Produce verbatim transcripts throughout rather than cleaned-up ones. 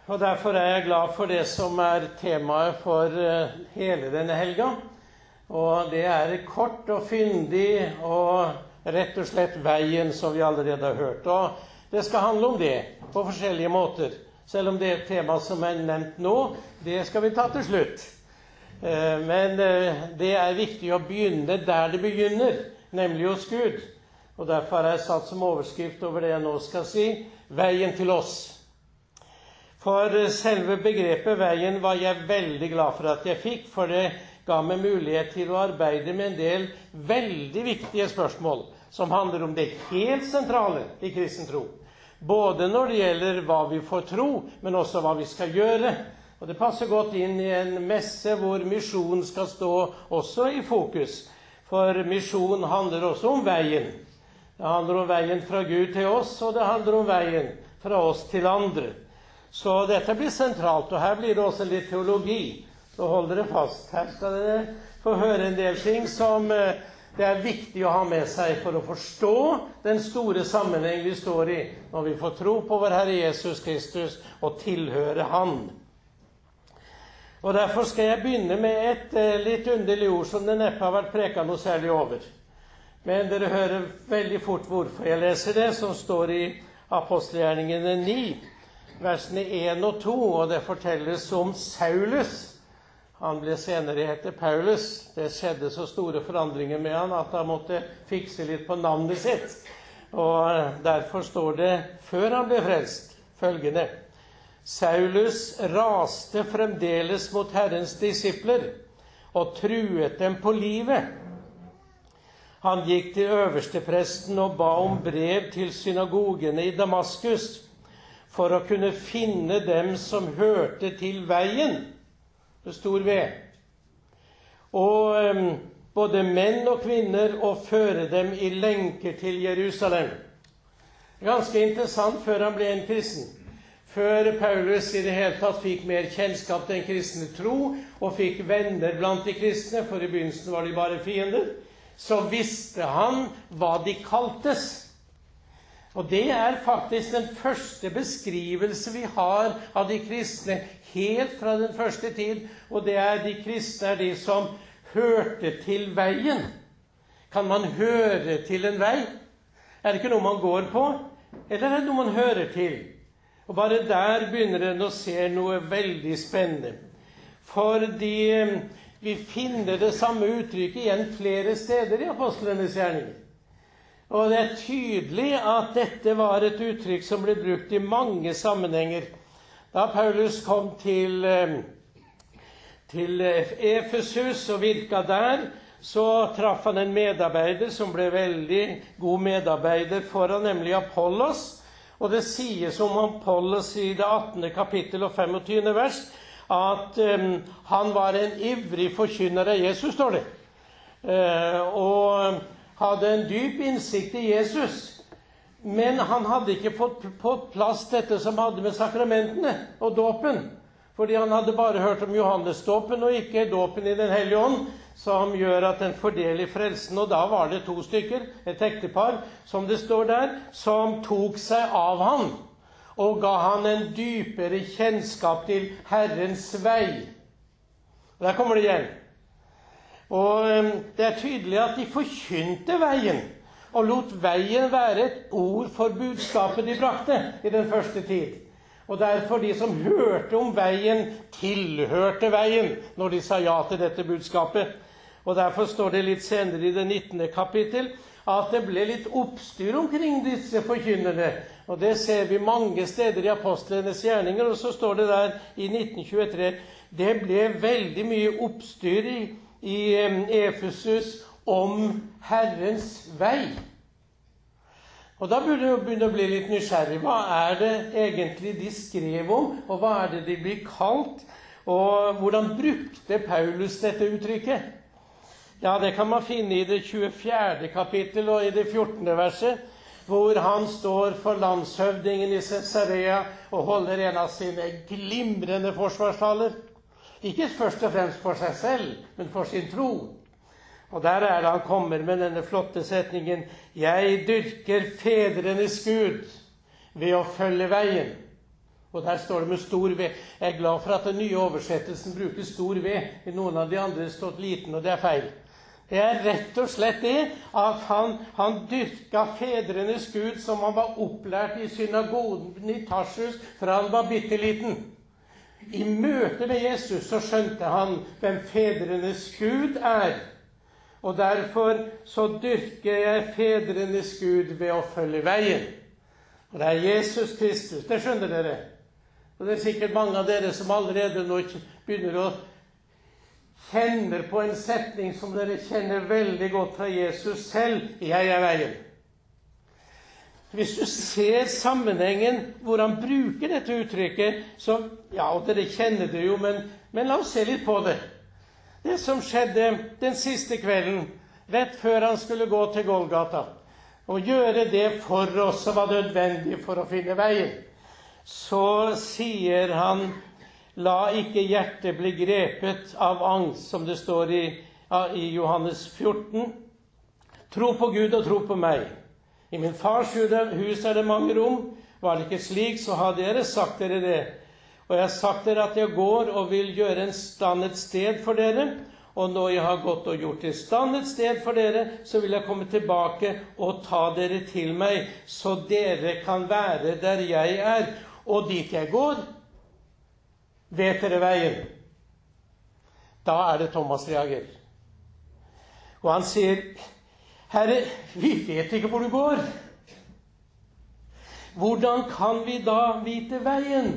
Og derfor er jeg glad for det som er temaet for hele denne helga. Og det er kort og fyndig og rett og slett veien, som vi allerede har hørt. Og det skal handle om det på forskjellige måter. Selv om det er et tema som er nevnt nå, det skal vi ta til slutt. Men det er viktig å begynne der det begynner, nemlig hos Gud. Og derfor har jeg satt som overskrift over det jeg nå skal si, veien til oss. For selve begrepet veien var jeg veldig glad for at jeg fikk, for det ga meg mulighet til å arbeide med en del veldig viktige spørsmål som handler om det helt sentrale i kristen tro. Både når det gjelder hva vi får tro, men også hva vi skal gjøre. Og det passer godt inn i en messe hvor misjon skal stå også i fokus. For misjon handler også om veien. Det handler om veien fra Gud til oss, og det handler om veien fra oss til andre. Så dette blir sentralt, og her blir det også litt teologi. Så hold dere fast. Her skal dere få høre en del ting som det er viktig å ha med seg for å forstå den store sammenheng vi står i når vi får tro på vår Herre Jesus Kristus og tilhøre Han. Og derfor skal jeg begynne med et litt underlig ord som det neppe har vært preket noe særlig over. Men dere hører veldig fort hvorfor jeg leser det, som står i Apostelgjerningene ni, versene en og to, og det fortelles om Saulus. Han ble senere hete Paulus. Det skjedde så store forandringer med han at han måtte fikse litt på navnet sitt. Og derfor står det, før han ble frelst, følgende: Saulus raste fremdeles mot Herrens disipler og truet dem på livet. Han gikk til øverstepresten og ba om brev til synagogene i Damaskus for å kunne finne dem som hørte til veien, med stor V, og um, både menn og kvinner, og føre dem i lenker til Jerusalem. Ganske interessant før han ble en kristen. Før Paulus i det hele tatt fikk mer kjennskap til en kristne tro, og fikk venner blant de kristne, for i begynnelsen var de bare fiender, så visste han hva de kaltes. Og det er faktisk den første beskrivelse vi har av de kristne helt fra den første tid, og det er de kristne er de som hørte til veien. Kan man høre til en vei? Er det ikke noe man går på? Eller er det noe man hører til? Og bare der begynner en å se noe veldig spennende. Fordi vi finner det samme uttrykket igjen flere steder i apostlenes gjerninger. Og det er tydelig at dette var et uttrykk som ble brukt i mange sammenhenger. Da Paulus kom til, til Efesus og virket der, så traff han en medarbeider som ble veldig god medarbeider for han, nemlig Apollos. Og det sies om Apollos i det attende kapittel og femogtyvende vers, at um, han var en ivrig forkynner av Jesus, står det. Uh, og hadde en dyp innsikt i Jesus, men han hadde ikke fått på plass dette som hadde med sakramentene og dåpen, fordi han hadde bare hørt om Johannes-dåpen og ikke dåpen i den hellige ånd, som gjør at den fordeler frelsen. Og da var det to stykker, et ektepar, som det står der, som tok seg av han og ga han en dypere kjennskap til Herrens vei. Der kommer det igjen. Og det er tydelig at de forkynte veien, og lot veien være et ord for budskapet de brakte i den første tid. Og derfor de som hørte om veien, tilhørte veien når de sa ja til dette budskapet. Og derfor står det litt senere i det nittende kapittel at det ble litt oppstyr omkring disse forkynnerne. Og det ser vi mange steder i apostlenes gjerninger, og så står det der i nitten tjuetre, det ble veldig mye oppstyr i i Efesus om Herrens vei. Og da burde jeg begynne å bli litt nysgjerrig. Hva er det egentlig de skrev om, og hva er det de blir kalt? Og hvordan brukte Paulus dette uttrykket? Ja, det kan man finne i det tjuefjerde kapittel og i det fjortende verset, hvor han står for landshøvdingen i Cesarea og holder en av sine glimrende forsvarstaler. Ikke først og fremst for seg selv, men for sin tro. Og der er det han kommer med denne flotte setningen: Jeg dyrker fedrenes Gud ved å følge veien. Og der står det med stor V. Jeg er glad for at den nye oversettelsen bruker stor V. I noen av de andre har stått liten, og det er feil. Det er rett og slett det at han, han dyrket fedrenes Gud som han var opplært i synagogen i Tarsus fra han var bitteliten. I møte med Jesus så skjønte han hvem fedrenes Gud er. Og derfor så dyrker jeg fedrenes Gud ved å følge veien. Og det er Jesus Kristus, det skjønner dere. Og det er sikkert mange av dere som allerede nå begynner å kjenne på en setning som dere kjenner veldig godt fra Jesus selv. Jeg er veien. Hvis du ser sammenhengen hvor han bruker dette uttrykket, så, ja, og dere kjenner det jo, men, men la oss se litt på det. Det som skjedde den siste kvelden, rett før han skulle gå til Golgata, og gjøre det for oss som var nødvendig for å finne veien, så sier han, la ikke hjertet bli grepet av angst, som det står i, i Johannes fjorten. Tro på Gud og tro på meg. I min fars hus er det mange rom. Var det ikke slik, så hadde dere sagt dere det. Og jeg har sagt dere at jeg går og vil gjøre en stand et sted for dere. Og når jeg har gått og gjort i stand et sted for dere, så vil jeg komme tilbake og ta dere til meg, så dere kan være der jeg er. Og dit jeg går, vet dere veien. Da er det Thomas reagerer. Og han sier, Herre, vi vet ikke hvor du går. Hvordan kan vi da vite veien?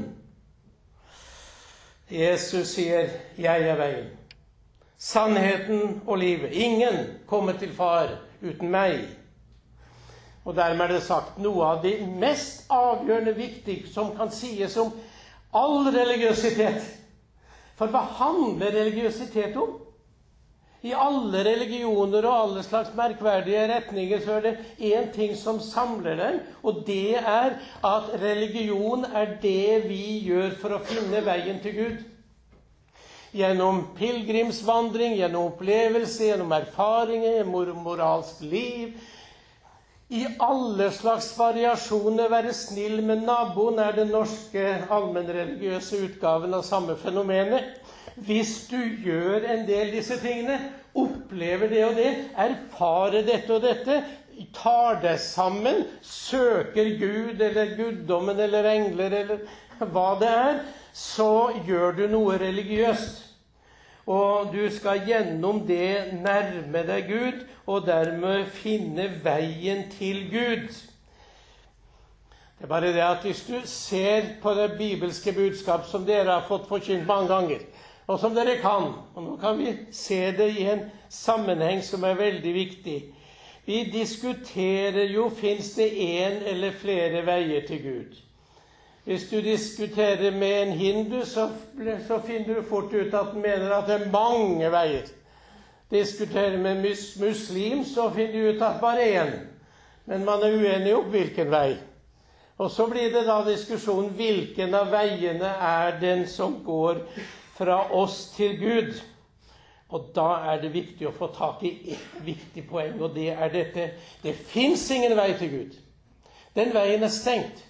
Jesus sier, jeg er veien. Sannheten og livet. Ingen kommer til far uten meg. Og dermed er det sagt noe av det mest avgjørende viktige som kan sies om all religiøsitet. For hva handler religiøsitet om? I alle religioner og alle slags merkverdige retninger så er det en ting som samler dem, og det er at religion er det vi gjør for å finne veien til Gud. Gjennom pilgrimsvandring, gjennom opplevelse, gjennom erfaringer, gjennom moralsk liv. I alle slags variasjoner, være snill med naboen, er den norske allmennreligiøse utgaven av samme fenomenet. Hvis du gjør en del disse tingene, opplever det og det, erfarer dette og dette, tar deg sammen, søker Gud eller guddommen eller engler eller hva det er, så gjør du noe religiøst. Og du skal gjennom det nærme deg Gud, og dermed finne veien til Gud. Det er bare det at hvis du ser på det bibelske budskap som dere har fått forkynt mange ganger, og som dere kan, og nå kan vi se det i en sammenheng som er veldig viktig. Vi diskuterer jo, finnes det en eller flere veier til Gud? Hvis du diskuterer med en hindu, så, så finner du fort ut at den mener at det er mange veier. Diskuterer med mus, muslim, så finner du ut at bare én. Men man er uenig om hvilken vei. Og så blir det da diskusjon, hvilken av veiene er den som går fra oss til Gud? Og da er det viktig å få tak i et viktig poeng, og det er dette. Det finnes ingen vei til Gud. Den veien er stengt.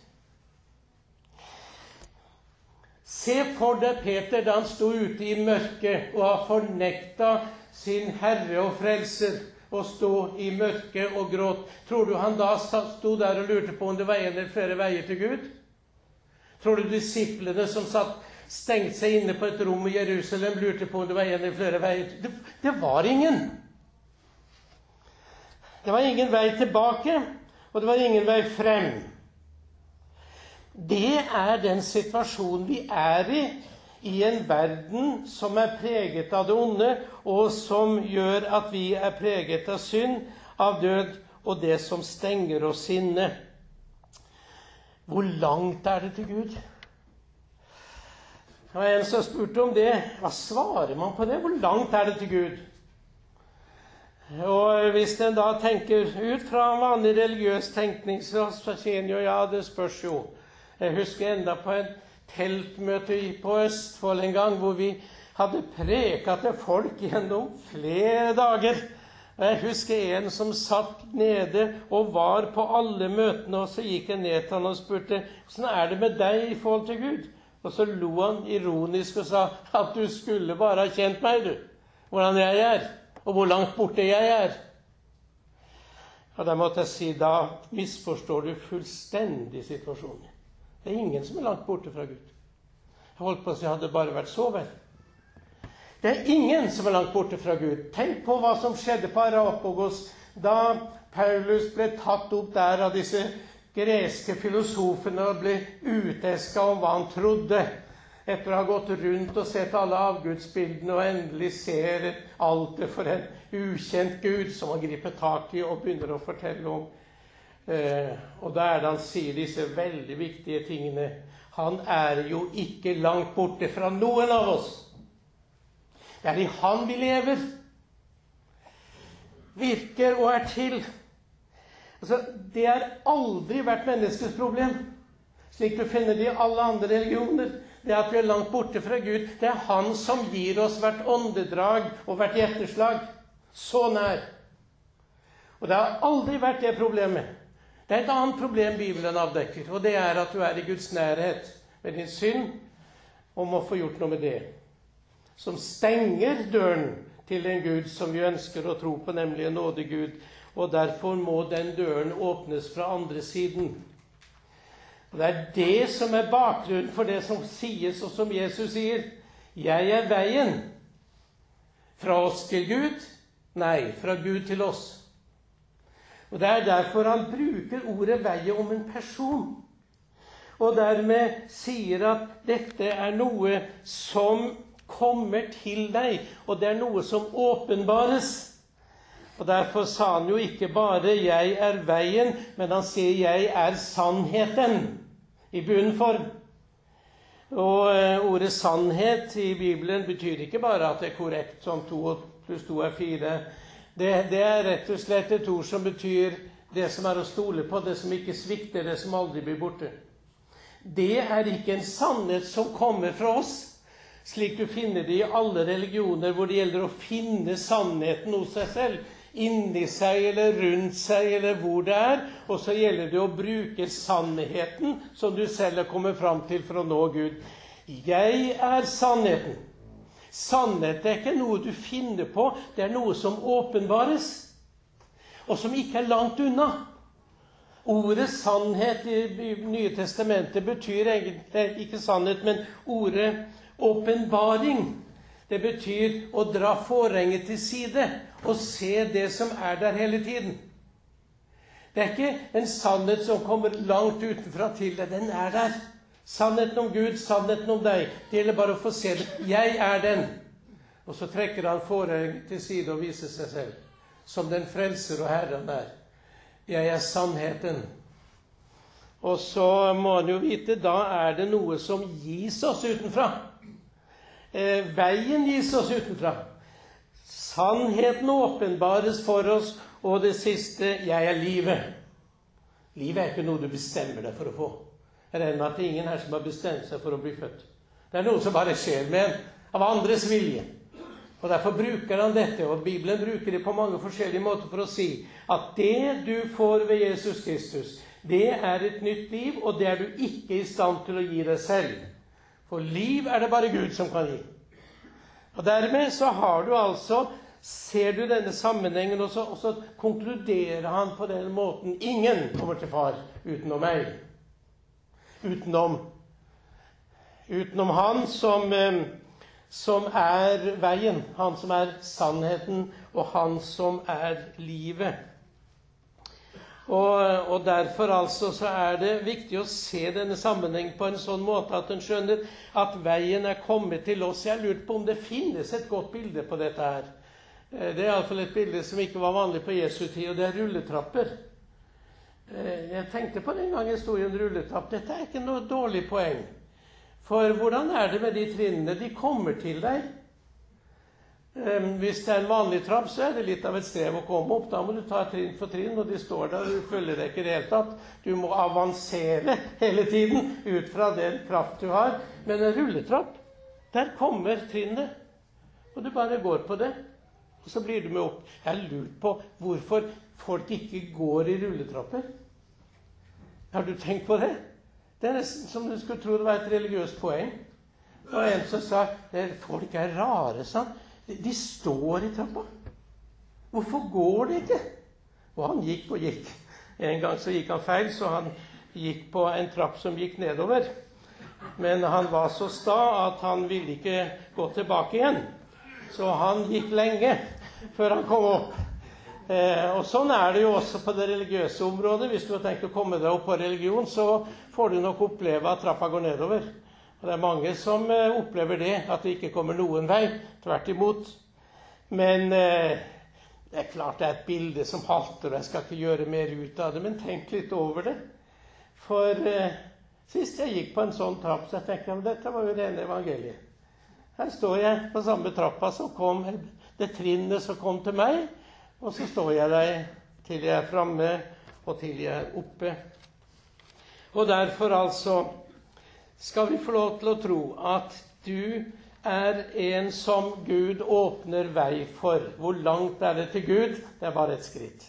Se for deg Peter da han sto ute i mørket og har fornektet sin Herre og Frelser og stå i mørket og gråt. Tror du han da sto der og lurte på om det var en eller flere veier til Gud? Tror du disiplene som satt stengt seg inne på et rom i Jerusalem lurte på om det var en eller flere veier? Det, det var ingen. Det var ingen vei tilbake, og det var ingen vei frem. Det er den situasjonen vi er i, i en verden som er preget av det onde, og som gjør at vi er preget av synd, av død, og det som stenger oss inne. Hvor langt er det til Gud? Det var en som spurte om det. Hva svarer man på det? Hvor langt er det til Gud? Og hvis en da tenker ut fra en vanlig religiøs tenkning, så sier en jo, ja, det spørs jo. Jeg husker enda på et teltmøte på Østfold en gang, hvor vi hadde preket til folk gjennom flere dager. Og jeg husker en som satt nede og var på alle møtene, og så gikk jeg ned til han og spurte, hvordan er det med deg i forhold til Gud? Og så lo han ironisk og sa, at du skulle bare ha kjent meg, du. Hvordan jeg er, og hvor langt borte jeg er. Og da måtte jeg si, da misforstår du fullstendig situasjonen. Det er ingen som er langt borte fra Gud. Jeg holdt på å si, hadde det bare vært så vel. Det er ingen som er langt borte fra Gud. Tenk på hva som skjedde på Areopagos da Paulus ble tatt opp der av disse greske filosofene og ble utesket om hva han trodde, etter å ha gått rundt og sett alle avgudsbildene og endelig ser alt det for en ukjent Gud som han griper tak i og begynner å fortelle om. Eh, og da er det han sier disse veldig viktige tingene. Han er jo ikke langt borte fra noen av oss. Det er i han vi lever, virker og er til. Altså, det har aldri vært menneskets problem, slik du finner det i alle andre religioner. Det at vi er langt borte fra Gud, det er han som gir oss hvert åndedrag og hvert hjerteslag. Så nær. Og det har aldri vært det problemet. Det er et annet problem Bibelen avdekker, og det er at du er i Guds nærhet med din synd, og må få gjort noe med det. Som stenger døren til en Gud som vi ønsker å tro på, nemlig en nådig Gud. Og derfor må den døren åpnes fra andre siden. Og det er det som er bakgrunnen for det som sies, og som Jesus sier. Jeg er veien. Fra oss til Gud? Nei, fra Gud til oss. Og det er derfor han bruker ordet veie om en person. Og dermed sier at dette er noe som kommer til deg, og det er noe som åpenbares. Og derfor sa han jo ikke bare 'jeg er veien', men han sier 'jeg er sannheten' i bunnform. Og ordet sannhet i Bibelen betyr ikke bare at det er korrekt, som to pluss to er fire. Det, det er rett og slett et ord som betyr det som er å stole på, det som ikke svikter, det som aldri blir borte. Det er ikke en sannhet som kommer fra oss, slik du finner det i alle religioner, hvor det gjelder å finne sannheten hos seg selv, inni seg eller rundt seg eller hvor det er, og så gjelder det å bruke sannheten som du selv har kommet fram til for å nå Gud. Jeg er sannheten. Sannhet er ikke noe du finner på, det er noe som åpenbares, og som ikke er langt unna. Ordet sannhet i Nye Testamentet betyr egentlig ikke sannhet, men ordet åpenbaring. Det betyr å dra forhenget til side og se det som er der hele tiden. Det er ikke en sannhet som kommer langt utenfra til deg. Den er der. Sannheten om Gud, sannheten om deg. Det gjelder bare å få se det. Jeg er den. Og så trekker han forhenget til side og viser seg selv som den frelser og Herren er. Jeg er sannheten. Og så må han jo vite, da er det noe som gis oss utenfra. Eh, veien gis oss utenfra. Sannheten åpenbares for oss, og det siste, jeg er livet. Livet er ikke noe du bestemmer deg for å få. Jeg regner med at det er ingen her som har bestemt seg for å bli født. Det er noe som bare skjer med en, av andres vilje. Og derfor bruker han dette, og Bibelen bruker det på mange forskjellige måter for å si at det du får ved Jesus Kristus, det er et nytt liv, og det er du ikke i stand til å gi deg selv. For liv er det bare Gud som kan gi. Og dermed så har du altså, ser du denne sammenhengen, og så, og så konkluderer han på den måten: ingen kommer til far utenom meg. Utenom, utenom han som, som er veien, han som er sannheten, og han som er livet. Og, og derfor altså så er det viktig å se denne sammenhengen på en sånn måte at en skjønner at veien er kommet til oss. Jeg har lurt på om det finnes et godt bilde på dette her. Det er i alle fall et bilde som ikke var vanlig på Jesu tid, og det er rulletrapper. Jeg tenkte på den gang jeg stod i en rulletrapp. Dette er ikke noe dårlig poeng. For hvordan er det med de trinnene? De kommer til deg. Hvis det er en vanlig trapp, så er det litt av et strev å komme opp. Da må du ta trinn for trinn, og de står der, og du følger deg ikke i det hele tatt. Du må avansere hele tiden ut fra den kraft du har. Men en rulletrapp, der kommer trinnet, og du bare går på det. Og så blir du med opp. Jeg har lurt på hvorfor folk ikke går i rulletrapper. Har du tenkt på det? Det er nesten som du skulle tro det var et religiøst poeng. Og en som sa, folk er rare, sånn. De, de står i trappa. Hvorfor går de ikke? Og han gikk og gikk. En gang så gikk han feil, så han gikk på en trapp som gikk nedover. Men han var så sta at han ville ikke gå tilbake igjen. Så han gikk lenge før han kom opp. Eh, og sånn er det jo også på det religiøse området. Hvis du har tenkt å komme deg opp på religion, så får du nok oppleve at trappa går nedover. Og det er mange som eh, opplever det, at det ikke kommer noen vei. Tvert imot. Men eh, det er klart det er et bilde som halter, og jeg skal ikke gjøre mer ut av det, men tenk litt over det. For eh, sist jeg gikk på en sånn trapp, så jeg tenkte jeg, dette var jo rene evangeliet. Her står jeg på samme trappa som kom, det trinnet som kom til meg, og så står jeg der til jeg er fremme, og til jeg er oppe. Og derfor altså skal vi få lov til å tro at du er en som Gud åpner vei for. Hvor langt er det til Gud? Det er bare et skritt.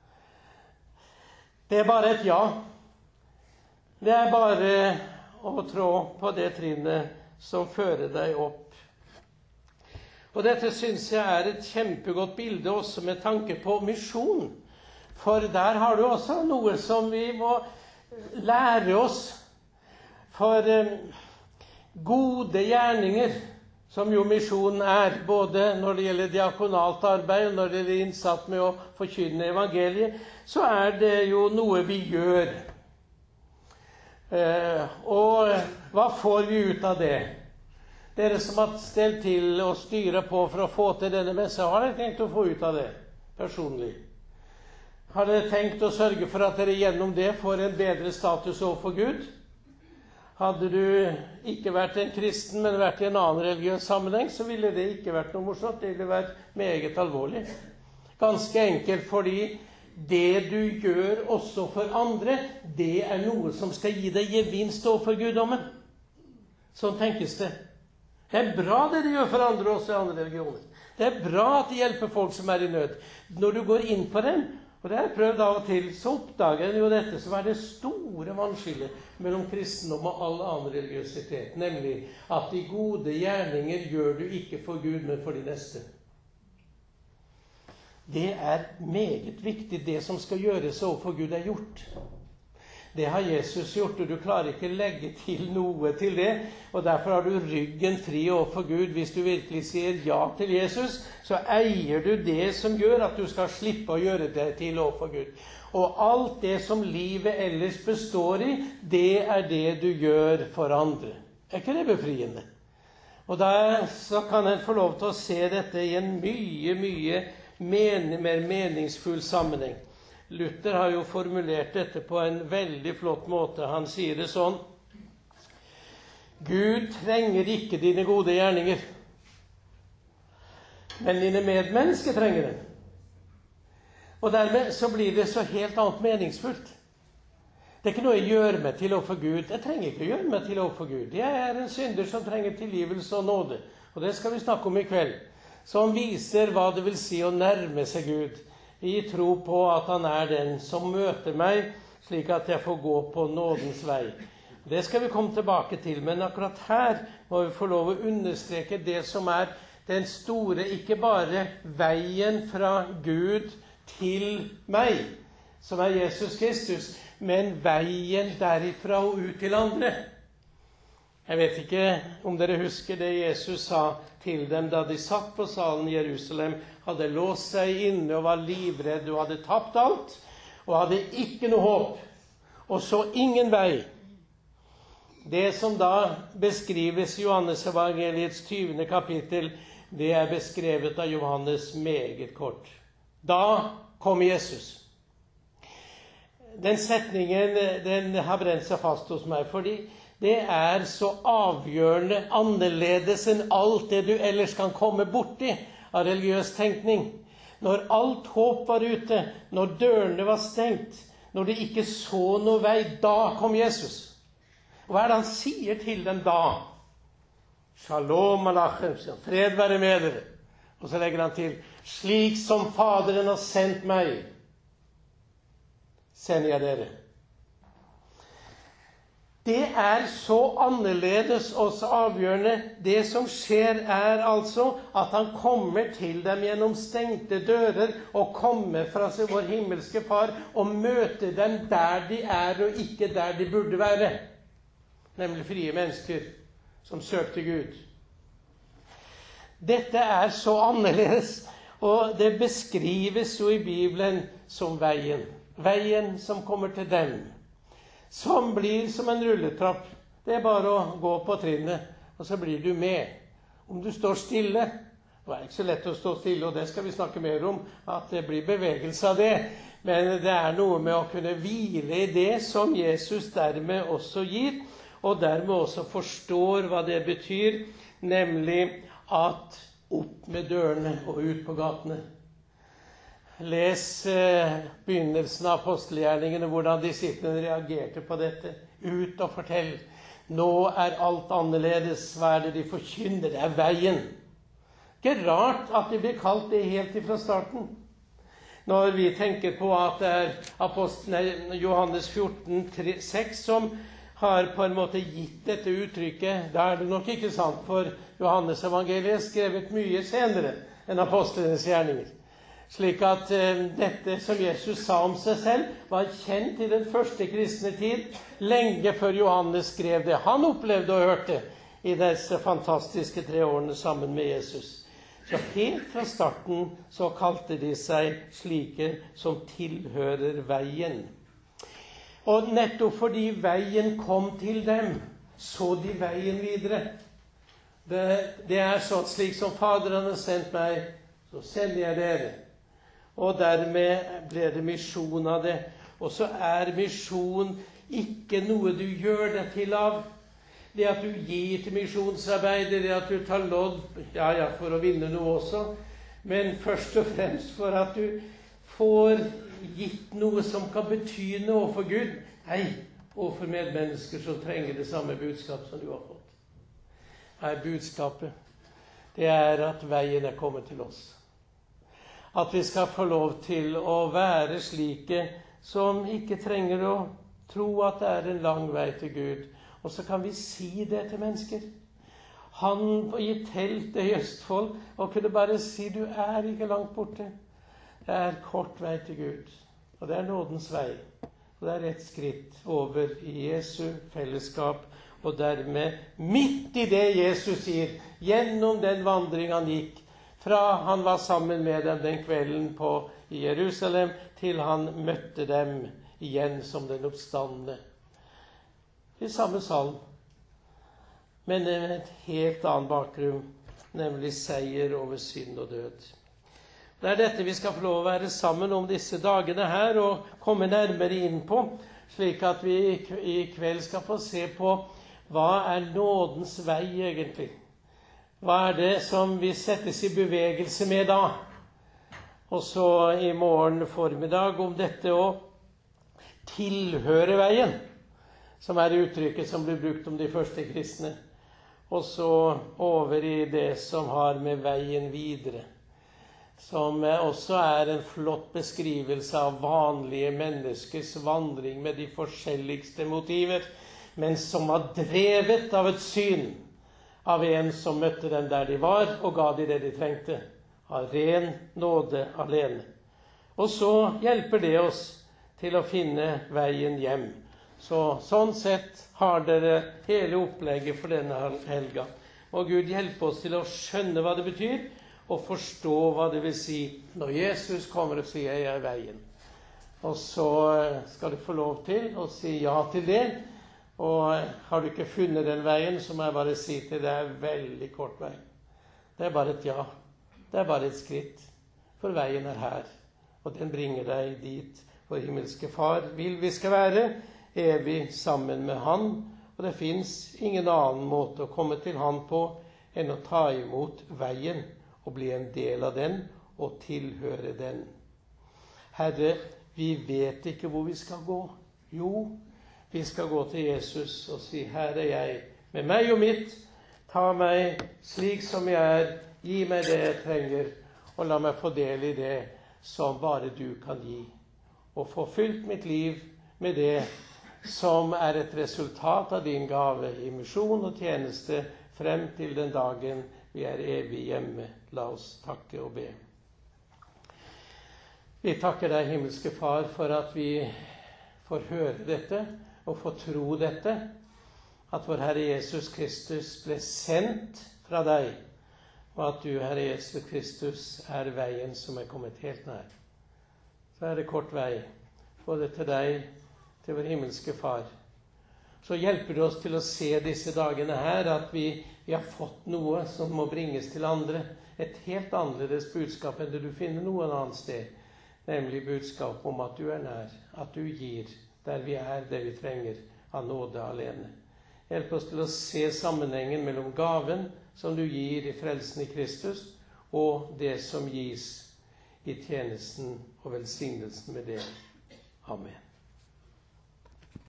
Det er bare et ja. Det er bare å trå på det trinnet som fører deg opp. Og dette synes jeg er et kjempegodt bilde også med tanke på misjon. For der har du også noe som vi må lære oss. For eh, gode gjerninger, som jo misjonen er, både når det gjelder diakonalt arbeid og når det gjelder innsatt med å forkynne evangeliet, så er det jo noe vi gjør. Eh, og hva får vi ut av det? Dere som har stelt til å styre på for å få til denne messa, har dere tenkt å få ut av det personlig? Har dere tenkt å sørge for at dere gjennom det får en bedre status overfor Gud? Hadde du ikke vært en kristen, men vært i en annen religiøs sammenheng, så ville det ikke vært noe morsomt. Det ville vært meget alvorlig. Ganske enkelt fordi det du gjør også for andre, det er noe som skal gi deg gevinst overfor guddommen. Sånn tenkes det. Det er bra det de gjør for andre også i andre religioner. Det er bra at de hjelper folk som er i nød. Når du går inn på dem, og det har jeg prøvd av og til, så oppdager jeg jo dette som er det store vannskillet mellom kristendom og all annen religiøsitet, nemlig at de gode gjerninger gjør du ikke for Gud, men for de neste. Det er meget viktig. Det som skal gjøres overfor Gud er gjort. Det har Jesus gjort, og du klarer ikke legge til noe til det. Og derfor har du ryggen fri overfor Gud. Hvis du virkelig sier ja til Jesus, så eier du det som gjør at du skal slippe å gjøre det til overfor Gud. Og alt det som livet ellers består i, det er det du gjør for andre. Er ikke det befriende? Og da så kan en få lov til å se dette i en mye, mye men, mer meningsfull sammenheng. Luther har jo formulert dette på en veldig flott måte. Han sier det sånn: Gud trenger ikke dine gode gjerninger, men dine medmennesker trenger dem. Og dermed så blir det så helt annet meningsfullt. Det er ikke noe jeg gjør meg til overfor Gud. Jeg trenger ikke å gjøre meg til overfor Gud. Jeg er en synder som trenger tilgivelse og nåde. Og det skal vi snakke om i kveld. Som viser hva det vil si å nærme seg Gud. I tro på at han er den som møter meg, slik at jeg får gå på nådens vei. Det skal vi komme tilbake til, men akkurat her må vi få lov å understreke det som er den store, ikke bare veien fra Gud til meg, som er Jesus Kristus, men veien derifra og ut til andre. Jeg vet ikke om dere husker det Jesus sa til dem da de satt på salen i Jerusalem, hadde låst seg inne og var livredd og hadde tapt alt, og hadde ikke noe håp, og så ingen vei. Det som da beskrives i Johannes evangeliets tyvende kapittel, det er beskrevet av Johannes meget kort. Da kom Jesus. Den setningen, den har brent seg fast hos meg, fordi det er så avgjørende annerledes enn alt det du ellers kan komme borti av religiøs tenkning. Når alt håp var ute, når dørene var stengt, når de ikke så noe vei, da kom Jesus. Og hva er det han sier til dem da? Shalom alachem, fred være med dere. Og Og så legger han til, slik som Faderen har sendt meg, sender jeg dere. Det er så annerledes og så avgjørende. Det som skjer er altså at han kommer til dem gjennom stengte dører og kommer fra vår himmelske far og møter dem der de er og ikke der de burde være. Nemlig frie mennesker som søkte Gud. Dette er så annerledes, og det beskrives jo i Bibelen som veien. Veien som kommer til dem. Som blir som en rulletrapp. Det er bare å gå på trinnet, og så blir du med. Om du står stille, det er ikke så lett å stå stille, og det skal vi snakke mer om, at det blir bevegelse av det. Men det er noe med å kunne hvile i det som Jesus dermed også gir, og dermed også forstår hva det betyr, nemlig at opp med dørene og ut på gatene. Les eh, begynnelsen av apostelgjerningene, hvordan disiplene reagerte på dette. Ut og fortell. Nå er alt annerledes. Hva er det de forkynner? Det er veien. Ikke rart at de blir kalt det helt ifra starten. Når vi tenker på at det er apostlene Johannes fjorten seks som har på en måte gitt dette uttrykket, da er det nok ikke sant, for Johannes evangeliet er skrevet mye senere enn apostlenes gjerninger. Slik at eh, dette som Jesus sa om seg selv, var kjent i den første kristne tid, lenge før Johannes skrev det han opplevde og hørte i disse fantastiske tre årene sammen med Jesus. Så helt fra starten så kalte de seg slike som tilhører veien. Og nettopp fordi veien kom til dem, så de veien videre. Det, det er sånn, slik som Faderen har sendt meg, så sender jeg dere. Og dermed ble det misjon av det. Og så er misjon ikke noe du gjør deg til av. Det at du gir til misjonsarbeidet, det at du tar lodd, ja, ja, for å vinne noe også. Men først og fremst for at du får gitt noe som kan bety noe for Gud. Nei, og for medmennesker som trenger det samme budskap som du har fått. Her budskapet, det er at veien er kommet til oss. At vi skal få lov til å være slike som ikke trenger å tro at det er en lang vei til Gud. Og så kan vi si det til mennesker. Han i teltet i Østfold og kunne bare si, du er ikke langt borte. Det er kort vei til Gud. Og det er nådens vei. Og det er et skritt over i Jesu fellesskap. Og dermed midt i det Jesus sier, gjennom den vandring han gikk, fra han var sammen med dem den kvelden på i Jerusalem, til han møtte dem igjen som den oppstandne. I samme salm, men med et helt annen bakgrunn, nemlig seier over synd og død. Det er dette vi skal få lov å være sammen om disse dagene her, og komme nærmere inn på, slik at vi i kveld skal få se på hva er nådens vei egentlig. Hva er det som vi settes i bevegelse med da? Og så i morgen formiddag om dette å tilhøre veien, som er uttrykket som blir brukt om de første kristne. Og så over i det som har med veien videre, som også er en flott beskrivelse av vanlige menneskers vandring med de forskjelligste motiver, men som var drevet av et syn, av en som møtte dem der de var, og ga de det de trengte, av ren nåde alene. Og så hjelper det oss til å finne veien hjem. Så sånn sett har dere hele opplegget for denne helga. Og Gud hjelper oss til å skjønne hva det betyr, og forstå hva det vil si når Jesus kommer og sier jeg er veien. Og så skal du få lov til å si ja til det. Og har du ikke funnet den veien, så må jeg bare si til deg, det er veldig kort vei. Det er bare et ja. Det er bare et skritt. For veien er her. Og den bringer deg dit vår himmelske far vil vi skal være, evig sammen med han. Og det finnes ingen annen måte å komme til han på enn å ta imot veien og bli en del av den og tilhøre den. Herre, vi vet ikke hvor vi skal gå. Jo, vi skal gå til Jesus og si, her er jeg, med meg og mitt, Ta meg slik som jeg er, gi meg det jeg trenger, og la meg få del i det som bare du kan gi. Og få fylt mitt liv med det som er et resultat av din gave i misjon og tjeneste frem til den dagen vi er evig hjemme. La oss takke og be. Vi takker deg, himmelske Far, for at vi får høre dette og får tro dette, at vår Herre Jesus Kristus ble sendt fra deg, og at du, Herre Jesus Kristus, er veien som er kommet helt nær. Så er det kort vei, både til deg, til vår himmelske Far. Så hjelper det oss til å se disse dagene her, at vi, vi har fått noe som må bringes til andre. Et helt annerledes budskap enn det du finner noen annet sted. Nemlig budskap om at du er nær, at du gir der vi er, det vi trenger, av nåde alene. Hjelp oss til å se sammenhengen mellom gaven som du gir i frelsen i Kristus, og det som gis i tjenesten og velsignelsen med det. Amen.